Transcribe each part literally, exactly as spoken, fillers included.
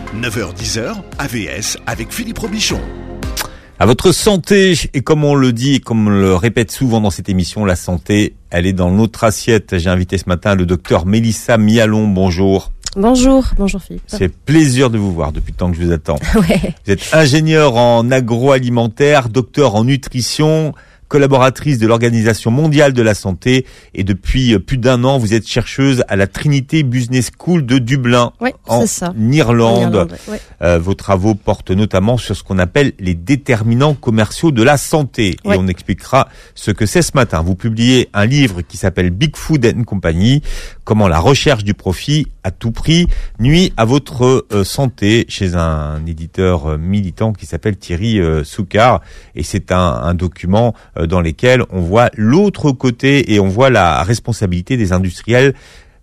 neuf heures dix heures, A V S avec Philippe Robichon. À votre santé, et comme on le dit et comme on le répète souvent dans cette émission, la santé, elle est dans notre assiette. J'ai invité ce matin le docteur Mélissa Mialon. Bonjour. Bonjour, bonjour Philippe. C'est plaisir de vous voir depuis le temps que je vous attends. Ouais. Vous êtes ingénieure en agroalimentaire, docteur en nutrition, collaboratrice de l'Organisation mondiale de la santé, et depuis plus d'un an, vous êtes chercheuse à la Trinity Business School de Dublin, ouais, en c'est ça. Irlande. En Irlande, ouais. Euh, vos travaux portent notamment sur ce qu'on appelle les déterminants commerciaux de la santé. Ouais. Et on expliquera ce que c'est ce matin. Vous publiez un livre qui s'appelle Big Food and Company, comment la recherche du profit à tout prix nuit à votre euh, santé, chez un éditeur euh, militant qui s'appelle Thierry euh, Soucard. Et c'est un, un document euh, dans lesquels on voit l'autre côté et on voit la responsabilité des industriels,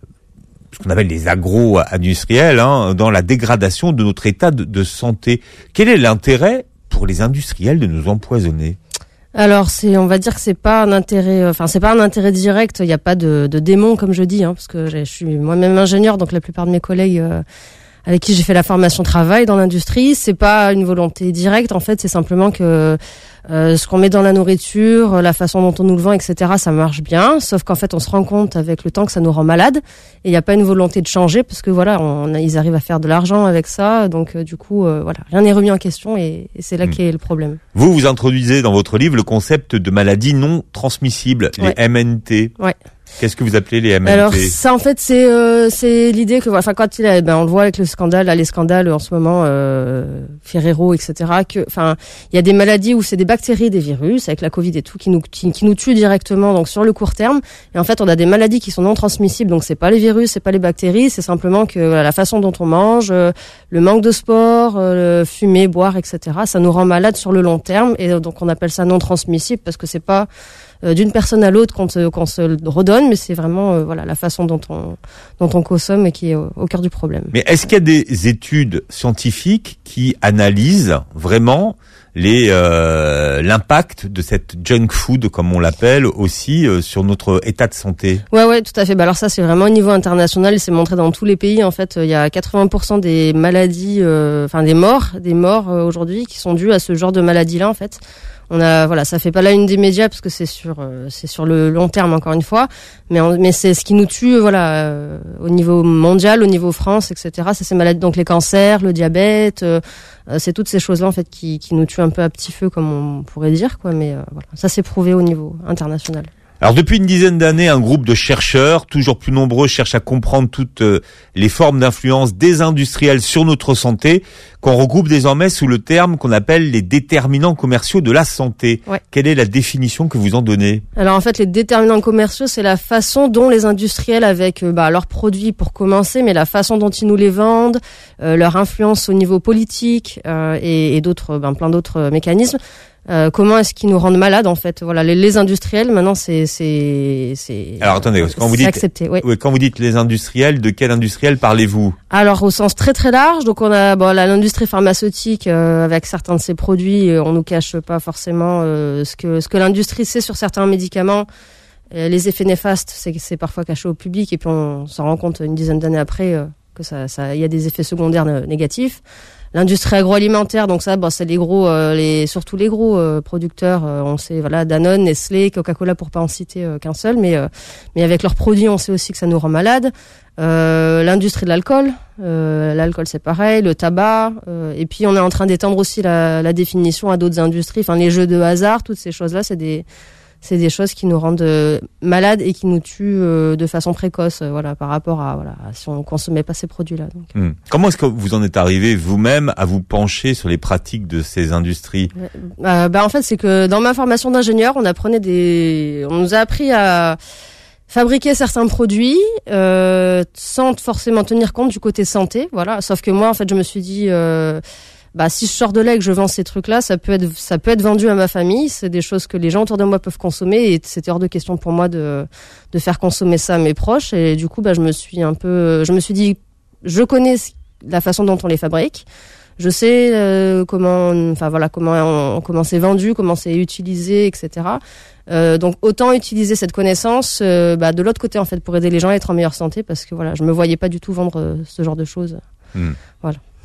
ce qu'on appelle les agro-industriels, hein, dans la dégradation de notre état de, de santé. Quel est l'intérêt pour les industriels de nous empoisonner ? Alors c'est, on va dire que c'est pas un intérêt, enfin c'est pas un intérêt direct. Il n'y a pas de, de démon comme je dis, hein, parce que je suis moi-même ingénieur, donc la plupart de mes collègues euh, avec qui j'ai fait la formation travaillent dans l'industrie. C'est pas une volonté directe, en fait, c'est simplement que euh, ce qu'on met dans la nourriture, la façon dont on nous le vend, et cetera, ça marche bien. Sauf qu'en fait, on se rend compte avec le temps que ça nous rend malade. Et il n'y a pas une volonté de changer, parce que voilà, on, ils arrivent à faire de l'argent avec ça. Donc euh, du coup, euh, voilà, rien n'est remis en question, et, et c'est là mmh. qu'est le problème. Vous, vous introduisez dans votre livre le concept de maladies non transmissibles, ouais. les M N T. Ouais. Qu'est-ce que vous appelez les M N T ? Alors ça, en fait, c'est euh, c'est l'idée que, enfin, quand il a, ben on le voit avec le scandale, là, les scandales en ce moment, euh, Ferrero, et cetera. Que, enfin, il y a des maladies où c'est des bactéries, des virus, avec la Covid et tout, qui nous qui, qui nous tuent directement, donc sur le court terme. Et en fait, on a des maladies qui sont non transmissibles, donc c'est pas les virus, c'est pas les bactéries, c'est simplement que voilà, la façon dont on mange, euh, le manque de sport, euh, fumer, boire, et cetera. Ça nous rend malade sur le long terme, et donc on appelle ça non transmissible parce que c'est pas Euh, d'une personne à l'autre qu'on se, qu'on se redonne, mais c'est vraiment euh, voilà la façon dont on dont on consomme et qui est au, au cœur du problème. Mais est-ce qu'il y a des études scientifiques qui analysent vraiment les euh, l'impact de cette junk food, comme on l'appelle aussi, euh, sur notre état de santé ? Ouais, ouais, tout à fait. Bah alors ça, c'est vraiment au niveau international. C'est montré dans tous les pays. En fait, il y a quatre-vingts pour cent des maladies, enfin euh, des morts, des morts euh, aujourd'hui, qui sont dues à ce genre de maladie-là, en fait. On a, voilà, ça fait pas la une des médias parce que c'est sur, euh, c'est sur le long terme encore une fois, mais on, mais c'est ce qui nous tue, voilà, euh, au niveau mondial, au niveau France, et cetera. C'est ces maladies, donc les cancers, le diabète, euh, c'est toutes ces choses-là en fait qui, qui nous tuent un peu à petit feu, comme on pourrait dire, quoi. Mais euh, voilà, ça c'est prouvé au niveau international. Alors depuis une dizaine d'années, un groupe de chercheurs, toujours plus nombreux, cherche à comprendre toutes les formes d'influence des industriels sur notre santé, qu'on regroupe désormais sous le terme qu'on appelle les déterminants commerciaux de la santé. Ouais. Quelle est la définition que vous en donnez ? Alors en fait, les déterminants commerciaux, c'est la façon dont les industriels, avec bah, leurs produits pour commencer, mais la façon dont ils nous les vendent, euh, leur influence au niveau politique euh, et, et d'autres, ben, plein d'autres mécanismes. Euh, comment est-ce qu'ils nous rendent malades en fait ? Voilà, les, les industriels maintenant c'est c'est c'est. Alors attendez, quand vous dites accepté, oui. Oui, quand vous dites les industriels, de quel industriel parlez-vous ? Alors au sens très très large, donc on a bon là, l'industrie pharmaceutique euh, avec certains de ses produits, euh, on nous cache pas forcément euh, ce que ce que l'industrie sait sur certains médicaments. Euh, les effets néfastes, c'est c'est parfois caché au public et puis on s'en rend compte une dizaine d'années après euh, que ça ça il y a des effets secondaires négatifs. L'industrie agroalimentaire, donc ça, bon, c'est les gros, euh, les surtout les gros euh, producteurs. Euh, on sait, voilà, Danone, Nestlé, Coca-Cola, pour pas en citer euh, qu'un seul, mais euh, mais avec leurs produits, on sait aussi que ça nous rend malade. Euh, l'industrie de l'alcool, euh, l'alcool c'est pareil, le tabac, euh, et puis on est en train d'étendre aussi la, la définition à d'autres industries. Enfin, les jeux de hasard, toutes ces choses-là, c'est des c'est des choses qui nous rendent euh, malades et qui nous tuent euh, de façon précoce, euh, voilà, par rapport à voilà, à si on consommait pas ces produits-là. Donc. Mmh. Comment est-ce que vous en êtes arrivé vous-même à vous pencher sur les pratiques de ces industries ? euh, Bah en fait, c'est que dans ma formation d'ingénieur, on apprenait des, on nous a appris à fabriquer certains produits euh, sans forcément tenir compte du côté santé, voilà. Sauf que moi, en fait, je me suis dit. Euh, Bah, si je sors de là et que je vends ces trucs-là, ça peut être, ça peut être vendu à ma famille. C'est des choses que les gens autour de moi peuvent consommer et c'était hors de question pour moi de, de faire consommer ça à mes proches. Et du coup, bah, je me suis un peu, je me suis dit, je connais la façon dont on les fabrique. Je sais euh, comment, enfin voilà, comment on, comment c'est vendu, comment c'est utilisé, et cetera. Euh, donc autant utiliser cette connaissance, euh, bah, de l'autre côté en fait, pour aider les gens à être en meilleure santé, parce que voilà, je me voyais pas du tout vendre euh, ce genre de choses. Mmh. Voilà.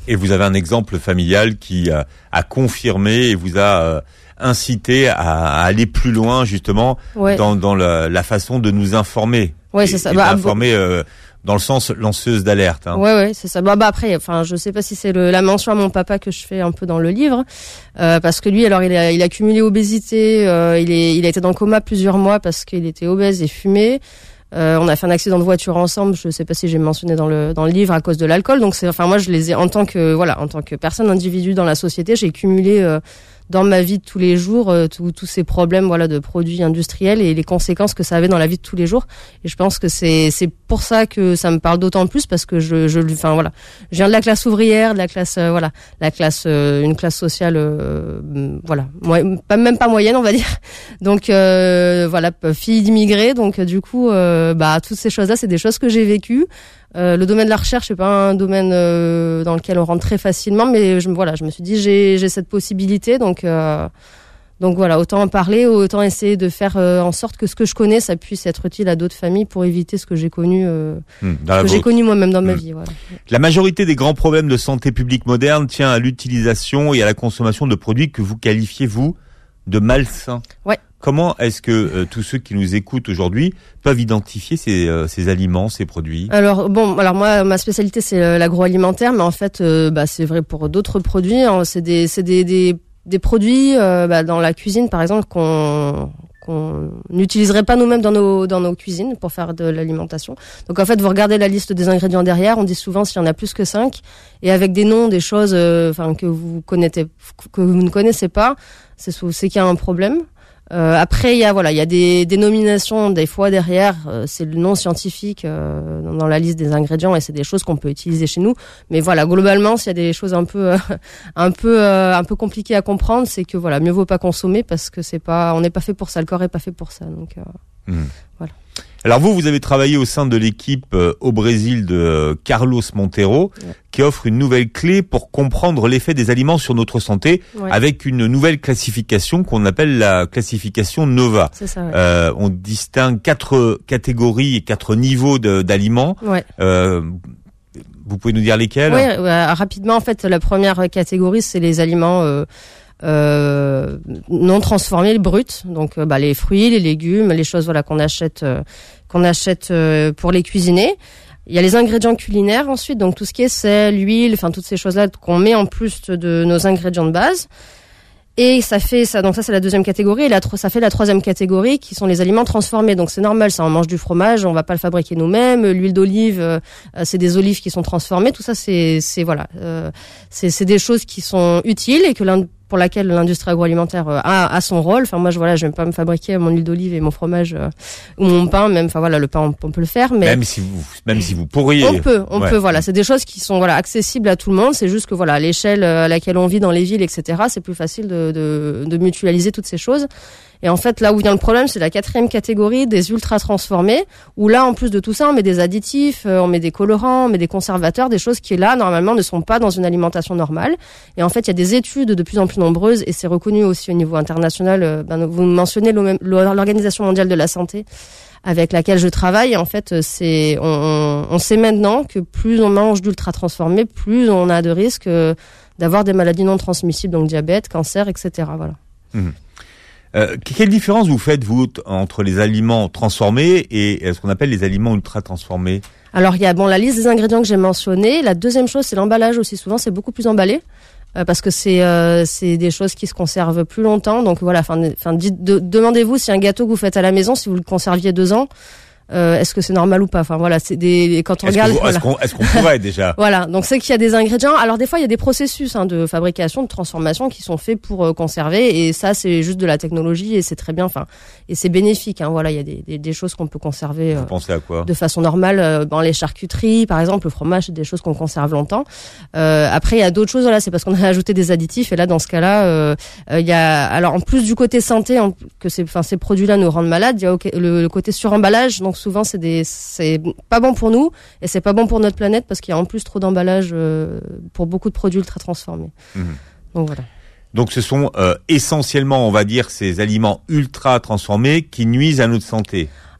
Et vous avez un exemple familial qui a, a confirmé et vous a euh, incité à, à aller plus loin justement ouais. dans, dans la, la façon de nous informer. Ouais, et, c'est ça. Et bah, d'informer euh, dans le sens lanceuse d'alerte. Hein. Ouais, ouais, c'est ça. Bah, bah après, enfin, je sais pas si c'est le, la mention à mon papa que je fais un peu dans le livre, euh, parce que lui, alors, il a, il a cumulé obésité, euh, il est, il a été dans le coma plusieurs mois parce qu'il était obèse et fumait. Euh, on a fait un accident de voiture ensemble. Je sais pas si j'ai mentionné dans le dans le livre à cause de l'alcool. Donc c'est, enfin, moi, je les ai en tant que voilà, en tant que personne individu dans la société, j'ai cumulé euh, dans ma vie de tous les jours euh, tous tous ces problèmes voilà de produits industriels et les conséquences que ça avait dans la vie de tous les jours. Et je pense que c'est c'est pour ça que ça me parle d'autant plus parce que je je enfin voilà, je viens de la classe ouvrière, de la classe euh, voilà, la classe euh, une classe sociale euh, voilà, moi, pas même pas moyenne, on va dire. Donc euh, voilà, fille d'immigrés, donc du coup euh, bah toutes ces choses-là, c'est des choses que j'ai vécues. Euh, le domaine de la recherche, c'est pas un domaine euh, dans lequel on rentre très facilement, mais je, voilà, je me suis dit j'ai j'ai cette possibilité, donc euh, donc voilà, autant en parler, autant essayer de faire euh, en sorte que ce que je connais, ça puisse être utile à d'autres familles pour éviter ce que j'ai connu, euh, mmh, ce que j'ai connu moi-même dans mmh. ma vie. Voilà. La majorité des grands problèmes de santé publique moderne tient à l'utilisation et à la consommation de produits que vous qualifiez vous de malsains. Ouais. Comment est-ce que euh, tous ceux qui nous écoutent aujourd'hui peuvent identifier ces, euh, ces aliments, ces produits ? Alors bon, alors moi ma spécialité c'est l'agroalimentaire, mais en fait euh, bah c'est vrai pour d'autres produits. Hein, c'est des c'est des des, des produits euh, bah, dans la cuisine par exemple qu'on qu'on n'utiliserait pas nous-mêmes dans nos dans nos cuisines pour faire de l'alimentation. Donc en fait, vous regardez la liste des ingrédients derrière, on dit souvent s'il y en a plus que cinq et avec des noms, des choses enfin euh, que vous connaissez que vous ne connaissez pas, c'est c'est qu'il y a un problème. Euh, après, il y a voilà, il y a des dénominations des fois derrière, euh, c'est le nom scientifique euh, dans la liste des ingrédients et c'est des choses qu'on peut utiliser chez nous. Mais voilà, globalement, s'il y a des choses un peu, euh, un peu, euh, un peu compliquées à comprendre, c'est que voilà, mieux vaut pas consommer parce que c'est pas, on n'est pas fait pour ça, le corps est pas fait pour ça. Donc euh, mmh. voilà. Alors vous, vous avez travaillé au sein de l'équipe euh, au Brésil de euh, Carlos Monteiro, ouais. qui offre une nouvelle clé pour comprendre l'effet des aliments sur notre santé, ouais. avec une nouvelle classification qu'on appelle la classification NOVA. C'est ça, ouais. euh, on distingue quatre catégories et quatre niveaux de, d'aliments. Ouais. Euh, vous pouvez nous dire lesquels ? Oui, ouais, rapidement, en fait, la première catégorie, c'est les aliments... Euh, Euh, non transformés, bruts, donc euh, bah, les fruits, les légumes, les choses voilà qu'on achète, euh, qu'on achète euh, pour les cuisiner. Il y a les ingrédients culinaires ensuite, donc tout ce qui est sel, huile, enfin toutes ces choses-là qu'on met en plus de nos ingrédients de base. Et ça fait ça, donc ça c'est la deuxième catégorie. Et la, ça fait la troisième catégorie qui sont les aliments transformés. Donc c'est normal, ça on mange du fromage, on va pas le fabriquer nous-mêmes. L'huile d'olive, euh, c'est des olives qui sont transformées. Tout ça c'est c'est voilà, euh, c'est c'est des choses qui sont utiles et que l'un pour laquelle l'industrie agroalimentaire a, a son rôle. Enfin moi je voilà, je vais pas me fabriquer mon huile d'olive et mon fromage euh, ou mon pain même. Enfin voilà, le pain on, on peut le faire, mais même si vous même si vous pourriez. On peut, on ouais. peut. Voilà, c'est des choses qui sont voilà accessibles à tout le monde. C'est juste que voilà, à l'échelle à laquelle on vit dans les villes, et cetera. C'est plus facile de de, de mutualiser toutes ces choses. Et en fait, là où vient le problème, c'est la quatrième catégorie des ultra transformés, où là, en plus de tout ça, on met des additifs, on met des colorants, on met des conservateurs, des choses qui là, normalement, ne sont pas dans une alimentation normale. Et en fait, il y a des études de plus en plus nombreuses, et c'est reconnu aussi au niveau international. Ben, vous mentionnez l'Organisation mondiale de la santé, avec laquelle je travaille. Et en fait, c'est, on, on sait maintenant que plus on mange d'ultra transformés, plus on a de risques d'avoir des maladies non transmissibles, donc diabète, cancer, et cetera. Voilà. Mmh. Euh, quelle différence vous faites, vous, entre les aliments transformés et ce qu'on appelle les aliments ultra transformés ? Alors, il y a bon la liste des ingrédients que j'ai mentionnés. La deuxième chose, c'est l'emballage aussi. Souvent, c'est beaucoup plus emballé euh, parce que c'est euh, c'est des choses qui se conservent plus longtemps. Donc voilà, enfin, enfin, dites, de, demandez-vous si un gâteau que vous faites à la maison, si vous le conserviez deux ans. Euh, est-ce que c'est normal ou pas ? Enfin voilà, c'est des quand on est-ce regarde. Que vous, voilà. Est-ce qu'on, est-ce qu'on pourrait déjà ? Voilà, donc c'est qu'il y a des ingrédients. Alors des fois il y a des processus hein, de fabrication, de transformation qui sont faits pour euh, conserver, et ça c'est juste de la technologie et c'est très bien. Enfin et c'est bénéfique. Hein, voilà, il y a des, des, des choses qu'on peut conserver. Euh, vous pensez à quoi ? De façon normale, euh, dans les charcuteries par exemple, le fromage, c'est des choses qu'on conserve longtemps. Euh, après il y a d'autres choses. Voilà, c'est parce qu'on a ajouté des additifs et là dans ce cas-là, euh, euh, il y a alors en plus du côté santé en, que ces, enfin ces produits-là nous rendent malades, il y a okay, le, le côté suremballage. Donc souvent c'est des c'est pas bon pour nous et c'est pas bon pour notre planète parce qu'il y a en plus trop d'emballage euh, pour beaucoup de produits ultra transformés. Mmh. Donc voilà. Donc ce sont euh, essentiellement, on va dire, ces aliments ultra transformés qui nuisent à notre santé.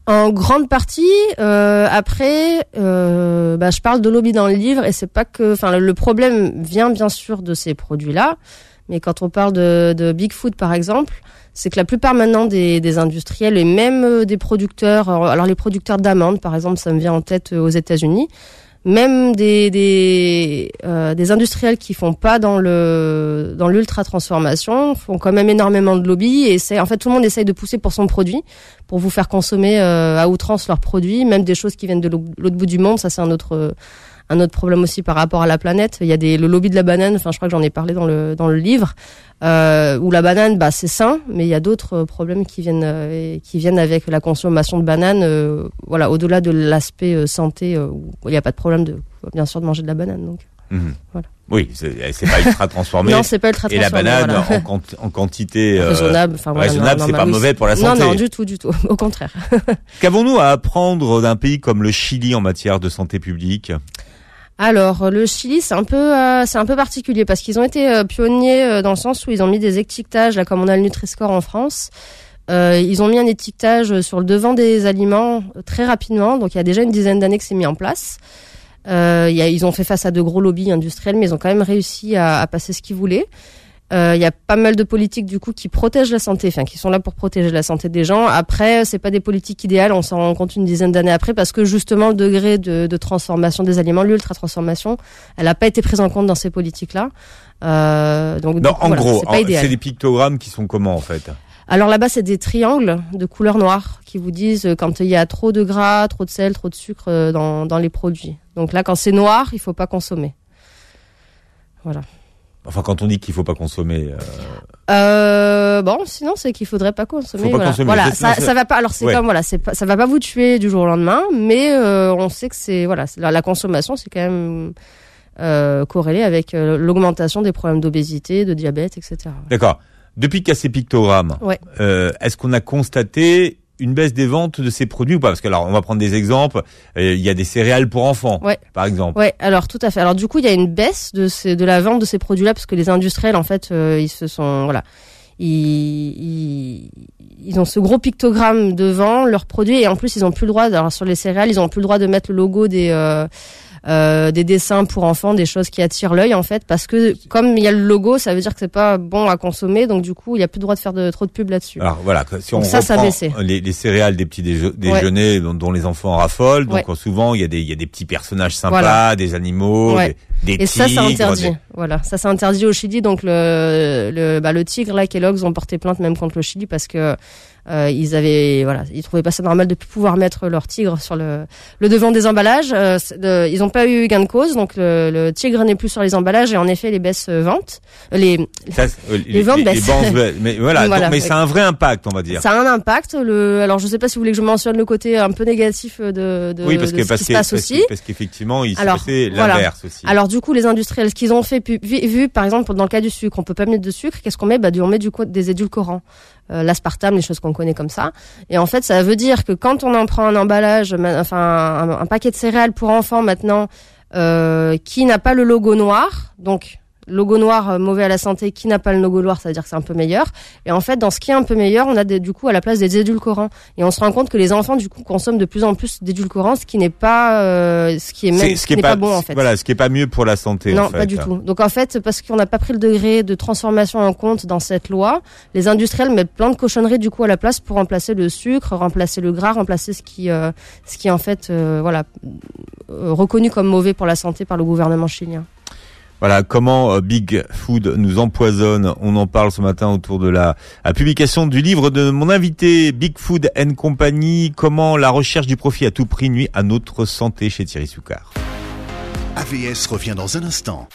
En grande partie. Euh, après, euh, bah, je parle de lobby dans le livre et c'est pas que. Enfin, le problème vient bien sûr de ces produits-là, mais quand on parle de, de Big Food par exemple, c'est que la plupart maintenant des, des industriels et même des producteurs, alors les producteurs d'amandes par exemple, ça me vient en tête aux États-Unis. Même des des euh, des industriels qui font pas dans le dans l'ultra transformation font quand même énormément de lobby et c'est en fait tout le monde essaye de pousser pour son produit, pour vous faire consommer euh, à outrance leurs produits, même des choses qui viennent de l'autre bout du monde. Ça c'est un autre un autre problème aussi par rapport à la planète. Il y a des le lobby de la banane. Enfin je crois que j'en ai parlé dans le dans le livre euh, où la banane bah c'est sain, mais il y a d'autres problèmes qui viennent euh, qui viennent avec la consommation de banane. Euh, voilà, au-delà de l'aspect euh, santé, euh, où il n'y a pas de problème de bien sûr de manger de la banane. Donc mmh. voilà. Oui, c'est, c'est pas ultra transformé. Non, c'est pas ultra transformé. Et la banane voilà. en, quanti- en quantité euh, raisonnable, enfin voilà, raisonnable, non, c'est non, pas oui, mauvais pour la santé. Non, non, du tout, du tout. Au contraire. Qu'avons-nous à apprendre d'un pays comme le Chili en matière de santé publique ? Alors le Chili c'est un peu euh, c'est un peu particulier parce qu'ils ont été euh, pionniers euh, dans le sens où ils ont mis des étiquetages là comme on a le Nutri-Score en France. Euh, ils ont mis un étiquetage sur le devant des aliments très rapidement, donc il y a déjà une dizaine d'années que c'est mis en place. Euh, il y a, ils ont fait face à de gros lobbies industriels, mais ils ont quand même réussi à, à passer ce qu'ils voulaient. Euh, il y a pas mal de politiques du coup qui protègent la santé, enfin qui sont là pour protéger la santé des gens. Après, c'est pas des politiques idéales, on s'en rend compte une dizaine d'années après, parce que justement le degré de, de transformation des aliments, l'ultra transformation, elle a pas été prise en compte dans ces politiques-là. Euh, donc, non, coup, en voilà, gros, c'est, pas idéal. C'est des pictogrammes qui sont comment en fait ? Alors là-bas, c'est des triangles de couleur noire qui vous disent quand il y a trop de gras, trop de sel, trop de sucre dans, dans les produits. Donc là, quand c'est noir, il faut pas consommer. Voilà. Enfin, quand on dit qu'il faut pas consommer. Euh... Euh, bon, sinon c'est qu'il faudrait pas consommer. Faut pas voilà, consommer. voilà C'est, ça, c'est... ça va pas. Alors c'est ouais. comme voilà, c'est pas, ça va pas vous tuer du jour au lendemain, mais euh, on sait que c'est voilà, c'est, la, la consommation c'est quand même euh, corrélé avec euh, l'augmentation des problèmes d'obésité, de diabète, et cetera. D'accord. Depuis qu'il y a ces pictogrammes, ouais. euh, est-ce qu'on a constaté une baisse des ventes de ces produits ou pas ? Parce que alors on va prendre des exemples. Il euh, y a des céréales pour enfants, ouais. par exemple. Ouais, alors tout à fait. Alors du coup, il y a une baisse de ces, de la vente de ces produits-là parce que les industriels, en fait, euh, ils se sont voilà, ils, ils ils ont ce gros pictogramme devant leurs produits et en plus ils ont plus le droit. Alors sur les céréales, ils ont plus le droit de mettre le logo des euh, Euh, des dessins pour enfants, des choses qui attirent l'œil en fait, parce que comme il y a le logo, ça veut dire que c'est pas bon à consommer, donc du coup il y a plus le droit de faire de, trop de pub là-dessus. Alors voilà, si on donc ça, reprend ça les, les céréales des petits déjeuners ouais. dont, dont les enfants raffolent, donc ouais. souvent il y a des il y a des petits personnages sympas, voilà. des animaux, ouais. des, des et tigres. Et ça c'est interdit. Des... Voilà, ça c'est interdit au Chili, donc le le bah le tigre là, Kellogg's ont porté plainte même contre le Chili parce que Euh, ils avaient, voilà, ils trouvaient pas ça normal de plus pouvoir mettre leur tigre sur le, le devant des emballages. Euh, de, ils ont pas eu gain de cause, donc le, le tigre n'est plus sur les emballages et en effet les baisses euh, ventes, les ça, euh, les, les ventes les, baissent. Les banques, mais voilà, voilà donc, mais ouais. ça a un vrai impact, on va dire. Ça a un impact. Le, alors je sais pas si vous voulez que je mentionne le côté un peu négatif de, de, oui, parce de que, ce parce qui que, se passe parce aussi. Que, parce qu'effectivement il s'est passé voilà. l'inverse aussi. Alors du coup les industriels, ce qu'ils ont fait, vu, vu par exemple dans le cas du sucre, on peut pas mettre de sucre. Qu'est-ce qu'on met ? Bah on met du coup des édulcorants. Euh, l'aspartame, les choses qu'on connaît comme ça. Et en fait, ça veut dire que quand on en prend un emballage, enfin un, un paquet de céréales pour enfants maintenant, euh, qui n'a pas le logo noir, donc logo noir euh, mauvais à la santé, qui n'a pas le logo noir, ça veut dire que c'est un peu meilleur. Et en fait, dans ce qui est un peu meilleur, on a des, du coup à la place des édulcorants. Et on se rend compte que les enfants du coup consomment de plus en plus d'édulcorants, ce qui n'est pas, euh, ce qui est même, c'est, ce, ce qui n'est pas, pas bon en fait. Voilà, ce qui est pas mieux pour la santé. Non, en fait. pas du tout. Donc en fait, parce qu'on n'a pas pris le degré de transformation en compte dans cette loi, les industriels mettent plein de cochonneries du coup à la place pour remplacer le sucre, remplacer le gras, remplacer ce qui, euh, ce qui est en fait, euh, voilà, euh, reconnu comme mauvais pour la santé par le gouvernement chilien. Voilà comment euh, Big Food nous empoisonne. On en parle ce matin autour de la, la publication du livre de mon invité Big Food and Company. Comment la recherche du profit à tout prix nuit à notre santé chez Thierry Soucard. A V S revient dans un instant.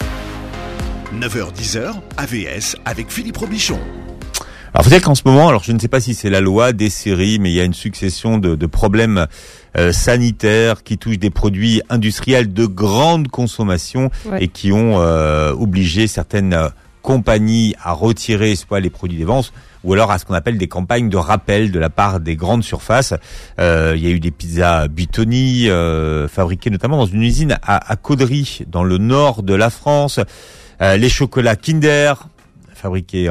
neuf heures dix heures, A V S avec Philippe Robichon. Alors, faut dire qu'en ce moment, alors je ne sais pas si c'est la loi des séries, mais il y a une succession de, de problèmes euh, sanitaires qui touchent des produits industriels de grande consommation ouais. et qui ont euh, obligé certaines euh, compagnies à retirer soit les produits des ventes ou alors à ce qu'on appelle des campagnes de rappel de la part des grandes surfaces. Euh, il y a eu des pizzas Buitoni euh, fabriquées notamment dans une usine à, à Caudry, dans le nord de la France. Euh, les chocolats Kinder fabriqués en,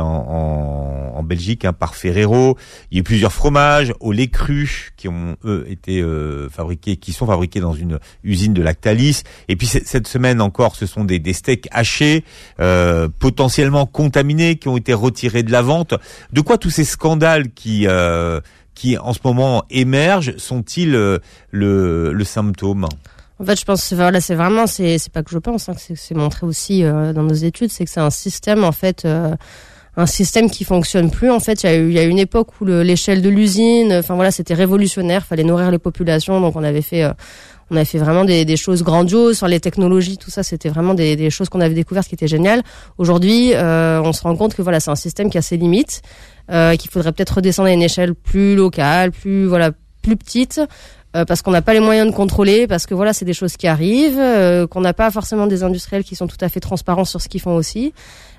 en, en Belgique hein, par Ferrero. Il y a eu plusieurs fromages au lait cru qui ont eux été euh, fabriqués, qui sont fabriqués dans une usine de Lactalis. Et puis c- cette semaine encore, ce sont des, des steaks hachés, euh, potentiellement contaminés, qui ont été retirés de la vente. De quoi tous ces scandales qui euh, qui en ce moment émergent sont-ils euh, le, le symptôme ? En fait, je pense que voilà, c'est vraiment, c'est, c'est pas que je pense, hein, que c'est, c'est montré aussi euh, dans nos études, c'est que c'est un système en fait, euh, un système qui fonctionne plus. En fait, il y a eu, il y a une époque où le, l'échelle de l'usine, enfin voilà, c'était révolutionnaire, fallait nourrir les populations, donc on avait fait, euh, on avait fait vraiment des, des choses grandioses sur les technologies, tout ça, c'était vraiment des, des choses qu'on avait découvertes qui étaient géniales. Aujourd'hui, euh, on se rend compte que voilà, c'est un système qui a ses limites, euh, qu'il faudrait peut-être redescendre à une échelle plus locale, plus voilà, plus petite. Euh, parce qu'on n'a pas les moyens de contrôler, parce que voilà, c'est des choses qui arrivent, euh, qu'on n'a pas forcément des industriels qui sont tout à fait transparents sur ce qu'ils font aussi,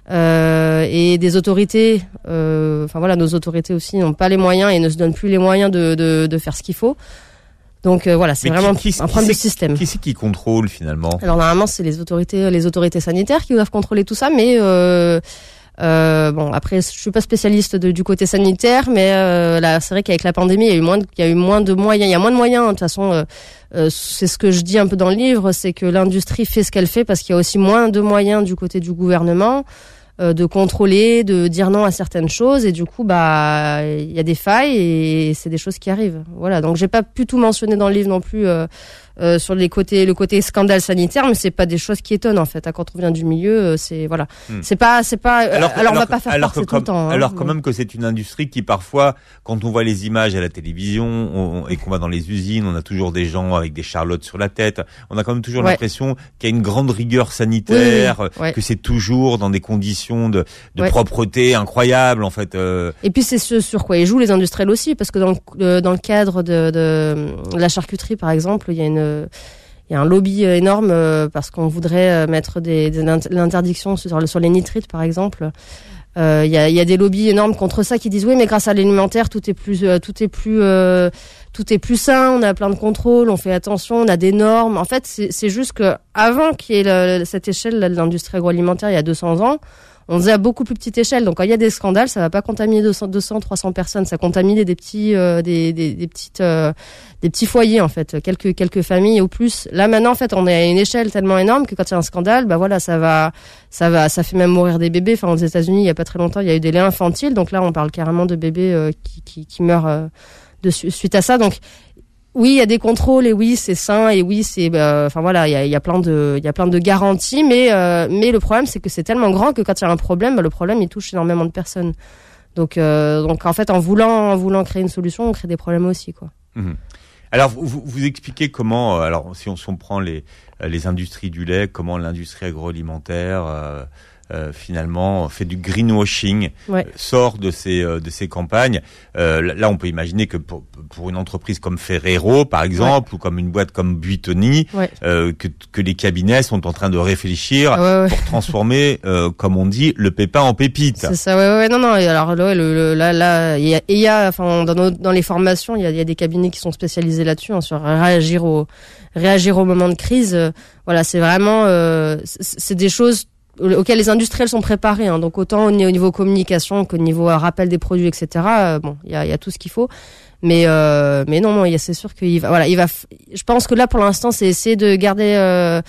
euh, et des autorités, euh, enfin voilà, nos autorités aussi n'ont pas les moyens et ne se donnent plus les moyens de, de, de faire ce qu'il faut. Donc euh, voilà, c'est Mais vraiment qui, qui, un problème qui de système. Qui c'est qui contrôle finalement ? Alors normalement, c'est les autorités, les autorités sanitaires qui doivent contrôler tout ça, mais euh, Euh, bon, après, je suis pas spécialiste de, du côté sanitaire, mais euh, là, c'est vrai qu'avec la pandémie, il y a eu moins, de, il y a eu moins de moyens. Il y a moins de moyens. De toute façon, euh, euh, c'est ce que je dis un peu dans le livre, c'est que l'industrie fait ce qu'elle fait parce qu'il y a aussi moins de moyens du côté du gouvernement euh, de contrôler, de dire non à certaines choses, et du coup, bah, il y a des failles et c'est des choses qui arrivent. Voilà. Donc, j'ai pas pu tout mentionner dans le livre non plus. Euh, Euh, sur les côtés, le côté scandale sanitaire, mais c'est pas des choses qui étonnent en fait. Hein, quand on vient du milieu, c'est voilà, hmm. c'est pas, c'est pas. Alors, alors, alors on va pas faire alors forcer que, tout le temps. Hein, alors quand mais... même que c'est une industrie qui parfois, quand on voit les images à la télévision on, et qu'on va dans les usines, on a toujours des gens avec des charlottes sur la tête. On a quand même toujours ouais. l'impression qu'il y a une grande rigueur sanitaire, oui, oui, ouais. que c'est toujours dans des conditions de, de ouais. propreté incroyables en fait. Euh... Et puis c'est ce sur quoi ils jouent les industriels aussi, parce que dans le, dans le cadre de, de la charcuterie par exemple, il y a une Il y a un lobby énorme euh, parce qu'on voudrait mettre des, des l'interdictions sur, sur les nitrites, par exemple. Euh, il y a, il y a des lobbies énormes contre ça qui disent oui, mais grâce à l'alimentaire, tout est plus, euh, tout est plus, euh, tout est plus sain. On a plein de contrôles, on fait attention, on a des normes. En fait, c'est, c'est juste que avant qu'il y ait le, cette échelle là, de l'industrie agroalimentaire, il y a deux cents ans. On faisait à beaucoup plus petite échelle. Donc, quand il y a des scandales, ça va pas contaminer deux cents, trois cents personnes. Ça contamine des petits, euh, des, des, des petites, euh, des petits foyers, en fait. Quelques, quelques familles au plus. Là, maintenant, en fait, on est à une échelle tellement énorme que quand il y a un scandale, bah voilà, ça va, ça va, ça fait même mourir des bébés. Enfin, aux États-Unis, il y a pas très longtemps, il y a eu des laits infantiles. Donc là, on parle carrément de bébés, euh, qui, qui, qui meurent, euh, de, suite à ça. Donc, oui, il y a des contrôles et oui, c'est sain et oui, c'est, bah, enfin voilà, il y a, il y a plein de, il y a plein de garanties, mais euh, mais le problème c'est que c'est tellement grand que quand il y a un problème, bah, le problème il touche énormément de personnes. Donc euh, donc en fait en voulant en voulant créer une solution, on crée des problèmes aussi quoi. Mmh. Alors vous vous expliquez comment, alors si on, si on prend les les industries du lait, comment l'industrie agroalimentaire euh, Euh, finalement fait du greenwashing, ouais. euh, sort de ces euh, de ces campagnes. Euh, là, on peut imaginer que pour, pour une entreprise comme Ferrero, par exemple, ouais. ou comme une boîte comme Buitoni, ouais. euh, que que les cabinets sont en train de réfléchir ouais, ouais. pour transformer, euh, comme on dit, le pépin en pépite. C'est ça, ouais, ouais, non, non. Alors là, le, le, là, là, il y a, il y a, enfin, dans nos, dans les formations, il y a, il y a des cabinets qui sont spécialisés là-dessus, hein, sur réagir au réagir au moment de crise. Euh, voilà, c'est vraiment, euh, c'est, c'est des choses auxquels les industriels sont préparés, hein. Donc autant au niveau communication qu'au niveau rappel des produits, et cetera. Euh, bon, il y a, y a tout ce qu'il faut, mais euh, mais non, non, y a, c'est sûr qu'il va, voilà, il va. Je pense que là, pour l'instant, c'est essayer de garder, euh,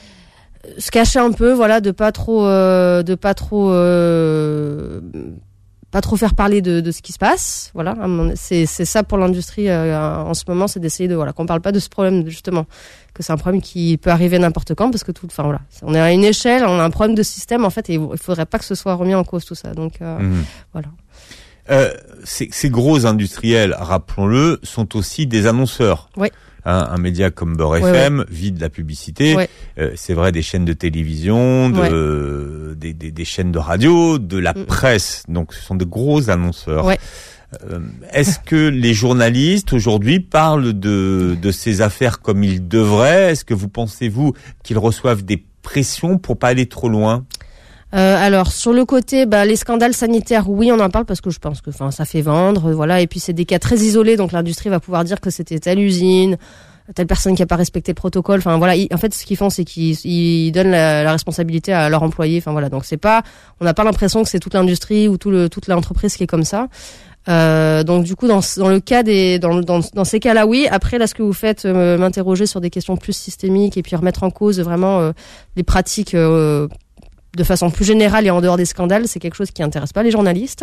se cacher un peu, voilà, de pas trop, euh, de pas trop, euh, pas trop faire parler de, de ce qui se passe, voilà. C'est c'est ça pour l'industrie euh, en ce moment, c'est d'essayer de voilà qu'on parle pas de ce problème justement. Que c'est un problème qui peut arriver n'importe quand parce que tout, enfin voilà, on est à une échelle, on a un problème de système en fait et il faudrait pas que ce soit remis en cause tout ça. Donc euh, mmh. voilà. Euh, ces, ces gros industriels, rappelons-le, sont aussi des annonceurs. Oui. Hein, un média comme Beurre ouais, F M ouais. vit de la publicité. Ouais. Euh, c'est vrai des chaînes de télévision, de, ouais. des, des, des chaînes de radio, de la mmh. presse. Donc ce sont de gros annonceurs. Ouais. Euh, est-ce que les journalistes aujourd'hui parlent de de ces affaires comme ils devraient ? Est-ce que vous pensez vous qu'ils reçoivent des pressions pour pas aller trop loin ? Euh, alors sur le côté, bah, les scandales sanitaires, oui, on en parle parce que je pense que, enfin, ça fait vendre, voilà. Et puis c'est des cas très isolés, donc l'industrie va pouvoir dire que c'était telle usine. telle personne qui a pas respecté le protocole. Enfin voilà, ils, en fait, ce qu'ils font, c'est qu'ils ils donnent la, la responsabilité à leur employé. Enfin voilà, donc c'est pas, on n'a pas l'impression que c'est toute l'industrie ou tout le, toute l'entreprise qui est comme ça. Euh, donc du coup, dans, dans le cas des, dans, dans, dans ces cas-là, oui. Après, là, ce que vous faites, euh, m'interroger sur des questions plus systémiques et puis remettre en cause vraiment euh, les pratiques. Euh, de façon plus générale et en dehors des scandales, c'est quelque chose qui intéresse pas les journalistes,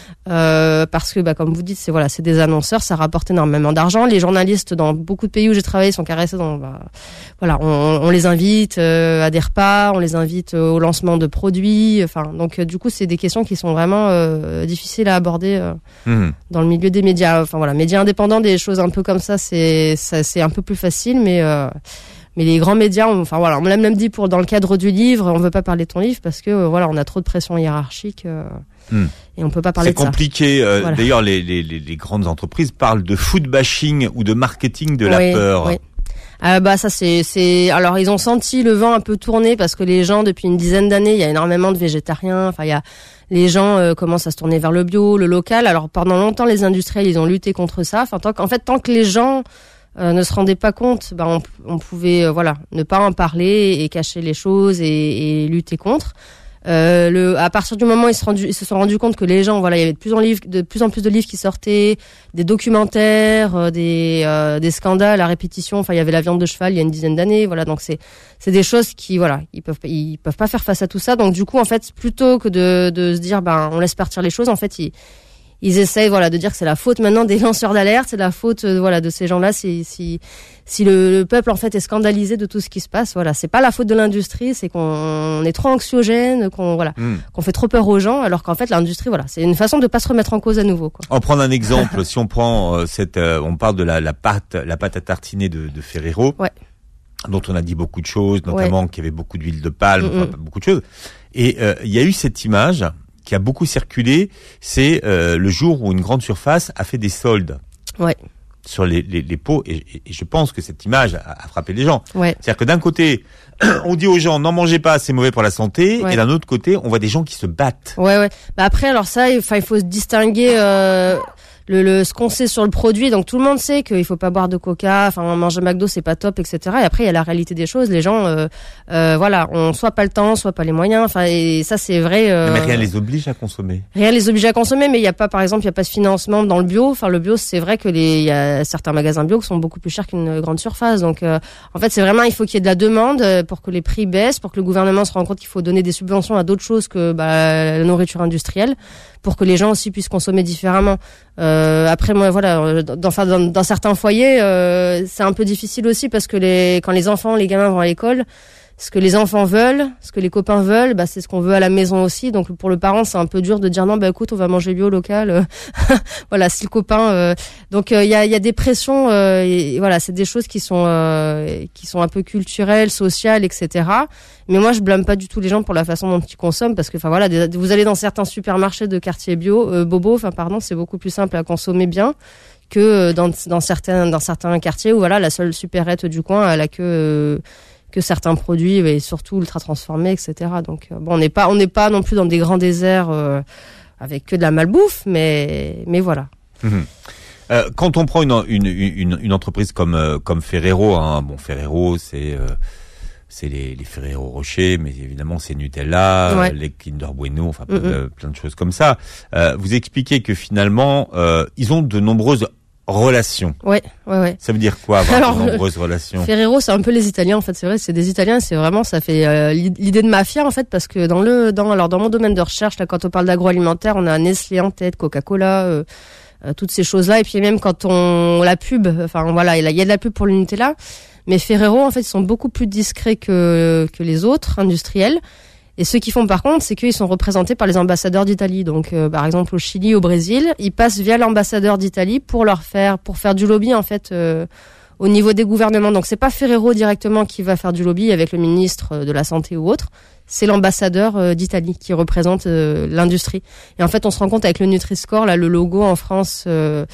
euh, parce que, bah, comme vous dites, c'est voilà, c'est des annonceurs, ça rapporte énormément d'argent. Les journalistes dans beaucoup de pays où j'ai travaillé sont caressés dans, bah, voilà, on, on les invite euh, à des repas, on les invite euh, au lancement de produits. Enfin, donc euh, du coup, c'est des questions qui sont vraiment euh, difficiles à aborder euh, mmh. dans le milieu des médias. Enfin voilà, médias indépendants, des choses un peu comme ça, c'est, ça, c'est un peu plus facile, mais euh, Mais les grands médias, on, enfin voilà, on me l'a même dit pour dans le cadre du livre, on veut pas parler de ton livre parce que euh, voilà, on a trop de pression hiérarchique euh, hmm. et on peut pas parler c'est de ça. C'est compliqué. Euh, voilà. D'ailleurs, les, les, les grandes entreprises parlent de food bashing ou de marketing de la oui, peur. Oui. Euh, bah ça c'est c'est alors ils ont senti le vent un peu tourner parce que les gens depuis une dizaine d'années, il y a énormément de végétariens. Enfin il y a les gens euh, commencent à se tourner vers le bio, le local. Alors pendant longtemps, les industriels ils ont lutté contre ça. Enfin tant qu'en fait tant que les gens Euh, ne se rendaient pas compte, bah on, on pouvait euh, voilà ne pas en parler et cacher les choses et, et lutter contre. Euh, le, à partir du moment où ils se, rendu, ils se sont rendus compte que les gens, voilà, il y avait de plus en, livre, de plus en plus de livres qui sortaient, des documentaires, euh, des, euh, des scandales à répétition. Enfin, il y avait la viande de cheval il y a une dizaine d'années, voilà. Donc c'est, c'est des choses qui, voilà, ils peuvent, ils peuvent pas faire face à tout ça. Donc du coup, en fait, plutôt que de, de se dire, ben, on laisse partir les choses, en fait, ils Ils essayent, voilà, de dire que c'est la faute maintenant des lanceurs d'alerte, c'est la faute, euh, voilà, de ces gens-là. Si, si, si le, le peuple en fait est scandalisé de tout ce qui se passe, voilà, c'est pas la faute de l'industrie, c'est qu'on est trop anxiogène, qu'on voilà, mmh. qu'on fait trop peur aux gens, alors qu'en fait l'industrie, voilà, c'est une façon de pas se remettre en cause à nouveau, quoi. On va prendre un exemple. Si on prend euh, cette, euh, on parle de la, la pâte, la pâte à tartiner de, de Ferrero, ouais. dont on a dit beaucoup de choses, notamment ouais. qu'il y avait beaucoup d'huile de palme, mmh. enfin, beaucoup de choses. Et euh, il y a eu cette image qui a beaucoup circulé, c'est euh, le jour où une grande surface a fait des soldes ouais. sur les, les, les pots, et, et, et je pense que cette image a, a frappé les gens. Ouais. C'est-à-dire que d'un côté, on dit aux gens n'en mangez pas, c'est mauvais pour la santé, ouais. et d'un autre côté, on voit des gens qui se battent. Ouais, ouais. Bah après, alors ça, enfin, il faut se distinguer. Euh... Le, le, ce qu'on sait sur le produit, donc tout le monde sait qu'il faut pas boire de coca, enfin manger McDo c'est pas top, et cetera. Et après il y a la réalité des choses, les gens, euh, euh, voilà, ont soit pas le temps, soit pas les moyens, enfin et ça c'est vrai. Euh, mais rien les oblige à consommer. Rien les oblige à consommer, mais il y a pas, par exemple, il y a pas de financement dans le bio. Enfin le bio, c'est vrai que les, il y a certains magasins bio qui sont beaucoup plus chers qu'une grande surface. Donc euh, en fait c'est vraiment, il faut qu'il y ait de la demande pour que les prix baissent, pour que le gouvernement se rende compte qu'il faut donner des subventions à d'autres choses que bah, la nourriture industrielle, pour que les gens aussi puissent consommer différemment. Euh, après moi voilà, dans, dans, dans, dans certains foyers euh, c'est un peu difficile aussi parce que les quand les enfants, les gamins vont à l'école, ce que les enfants veulent, ce que les copains veulent, bah c'est ce qu'on veut à la maison aussi. Donc pour le parent c'est un peu dur de dire non bah écoute on va manger bio local. Voilà si le copain. Euh... Donc il euh, y a il y a des pressions. Euh, et, voilà c'est des choses qui sont euh, qui sont un peu culturelles, sociales, et cetera. Mais moi je blâme pas du tout les gens pour la façon dont ils consomment parce que enfin voilà des, vous allez dans certains supermarchés de quartier bio euh, bobo enfin pardon c'est beaucoup plus simple à consommer bien que dans dans certains dans certains quartiers où voilà la seule supérette du coin elle a que euh, que certains produits et surtout ultra transformés, et cetera. Donc bon, on n'est pas on n'est pas non plus dans des grands déserts euh, avec que de la malbouffe, mais mais voilà. Mmh. Euh, quand on prend une une une, une entreprise comme euh, comme Ferrero, hein, bon Ferrero c'est euh, c'est les, les Ferrero Rocher, mais évidemment c'est Nutella, ouais. les Kinder Bueno, enfin plein, mmh. de, plein de choses comme ça. Euh, vous expliquez que finalement euh, ils ont de nombreuses relations. Ouais, ouais, ouais. Ça veut dire quoi avoir Alors, de nombreuses relations? Ferrero, c'est un peu les Italiens en fait. C'est vrai, c'est des Italiens. C'est vraiment, ça fait euh, l'idée de mafia en fait, parce que dans le, dans alors dans mon domaine de recherche, là, quand on parle d'agroalimentaire, on a Nestlé en tête, Coca-Cola, euh, euh, toutes ces choses-là. Et puis même quand on la pub, enfin voilà, il y a de la pub pour le Nutella, mais Ferrero en fait, ils sont beaucoup plus discrets que que les autres industriels. Et ceux qui font par contre, c'est qu'ils sont représentés par les ambassadeurs d'Italie. Donc, euh, par exemple, au Chili, au Brésil, ils passent via l'ambassadeur d'Italie pour leur faire, pour faire du lobby en fait euh, au niveau des gouvernements. Donc, c'est pas Ferrero directement qui va faire du lobby avec le ministre de la Santé ou autre. C'est l'ambassadeur euh, d'Italie qui représente euh, l'industrie. Et en fait, on se rend compte avec le Nutri-Score, là, le logo en France. Euh,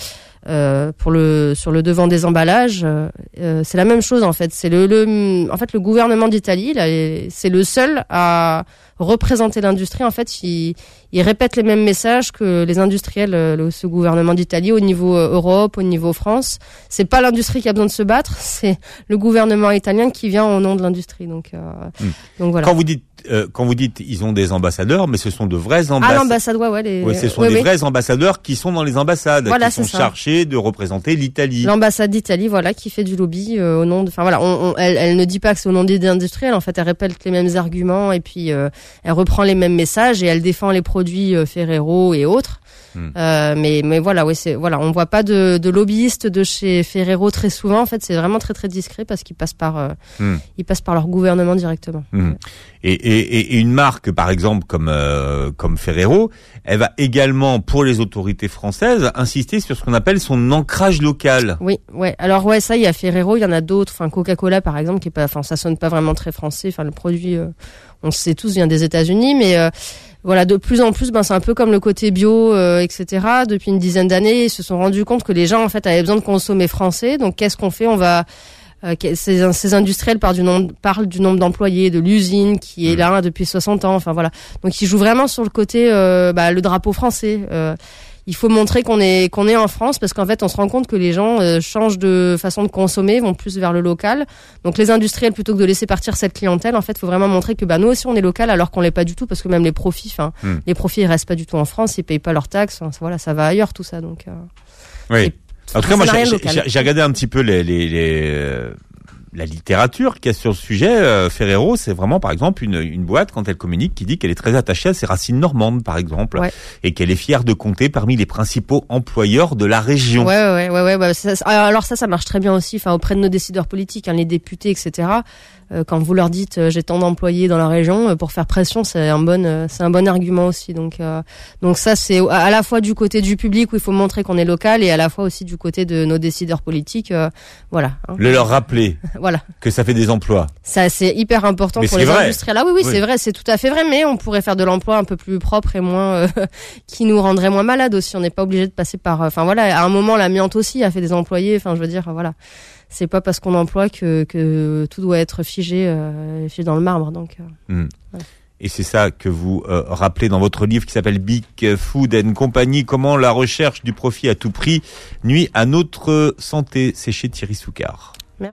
Euh, pour le sur le devant des emballages, euh, c'est la même chose en fait. C'est le, le en fait le gouvernement d'Italie, là, c'est le seul à représenter l'industrie. En fait, il, il répète les mêmes messages que les industriels, le, ce gouvernement d'Italie au niveau Europe, au niveau France. C'est pas l'industrie qui a besoin de se battre, c'est le gouvernement italien qui vient au nom de l'industrie. Donc, euh, mmh. donc voilà. Quand vous dites euh, quand vous dites ils ont des ambassadeurs, mais ce sont de vrais ambassadeurs. Ah, l'ambassade, ouais, ouais. Les... Ouais, ce sont ouais, des ouais. vrais ambassadeurs qui sont dans les ambassades, voilà, qui sont ça. chargés de représenter l'Italie. L'ambassade d'Italie, voilà, qui fait du lobby euh, au nom de. Enfin voilà, on, on, elle, elle ne dit pas que c'est au nom des industriels. En fait, elle répète les mêmes arguments et puis euh, elle reprend les mêmes messages et elle défend les produits euh, Ferrero et autres. Hmm. Euh, mais mais voilà, ouais, c'est voilà, on voit pas de, de lobbyistes de chez Ferrero très souvent. En fait, c'est vraiment très très discret parce qu'ils passent par euh, hmm. ils passent par leur gouvernement directement. Hmm. Et, et, et une marque, par exemple, comme euh, comme Ferrero, elle va également, pour les autorités françaises, insister sur ce qu'on appelle son ancrage local. Oui, ouais. Alors ouais, ça, il y a Ferrero, il y en a d'autres. Enfin, Coca-Cola, par exemple, qui est pas, enfin, ça sonne pas vraiment très français. Enfin, le produit, euh, on le sait tous, vient des États-Unis, mais euh, voilà, de plus en plus, ben c'est un peu comme le côté bio, euh, et cetera. Depuis une dizaine d'années, ils se sont rendus compte que les gens, en fait, avaient besoin de consommer français. Donc, qu'est-ce qu'on fait ? On va Euh, ces, ces industriels parlent du nombre, parlent du nombre d'employés, de l'usine qui est là depuis soixante ans. Enfin voilà. Donc ils jouent vraiment sur le côté, euh, bah, le drapeau français. Euh, il faut montrer qu'on est qu'on est en France parce qu'en fait on se rend compte que les gens euh, changent de façon de consommer, vont plus vers le local. Donc les industriels, plutôt que de laisser partir cette clientèle, en fait, faut vraiment montrer que bah nous aussi on est local alors qu'on l'est pas du tout parce que même les profits, enfin mm. les profits ils restent pas du tout en France, ils payent pas leurs taxes. Enfin, voilà, ça va ailleurs tout ça. Donc euh, oui. En tout cas, moi, j'ai, j'ai, j'ai regardé un petit peu les, les, les, euh, la littérature qu'il y a sur le sujet. Euh, Ferrero, c'est vraiment, par exemple, une, une boîte, quand elle communique, qui dit qu'elle est très attachée à ses racines normandes, par exemple, ouais. et qu'elle est fière de compter parmi les principaux employeurs de la région. Ouais, ouais, ouais, ouais. ouais ça, alors ça, ça marche très bien aussi. Enfin, auprès de nos décideurs politiques, hein, les députés, et cetera. Euh, quand vous leur dites euh, j'ai tant d'employés dans la région, euh, pour faire pression, c'est un bon, euh, c'est un bon argument aussi. Donc, euh, donc ça, c'est à la fois du côté du public où il faut montrer qu'on est local, et à la fois aussi du côté de nos décideurs politiques. Euh, voilà. Hein. Le leur rappeler. Voilà. Que ça fait des emplois. Ça, c'est hyper important mais pour les vrai. industriels. Ah oui, oui, oui, c'est vrai, c'est tout à fait vrai. Mais on pourrait faire de l'emploi un peu plus propre et moins, euh, qui nous rendrait moins malades aussi. On n'est pas obligé de passer par. Enfin euh, voilà, à un moment, l'amiante aussi a fait des employés. Enfin, je veux dire, voilà. C'est pas parce qu'on emploie que, que tout doit être figé, euh, figé dans le marbre. Donc, euh, mmh. ouais. Et c'est ça que vous euh, rappelez dans votre livre qui s'appelle Big Food and Company, comment la recherche du profit à tout prix nuit à notre santé. C'est chez Thierry Soucard. Merci.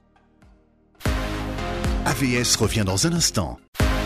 A V S revient dans un instant.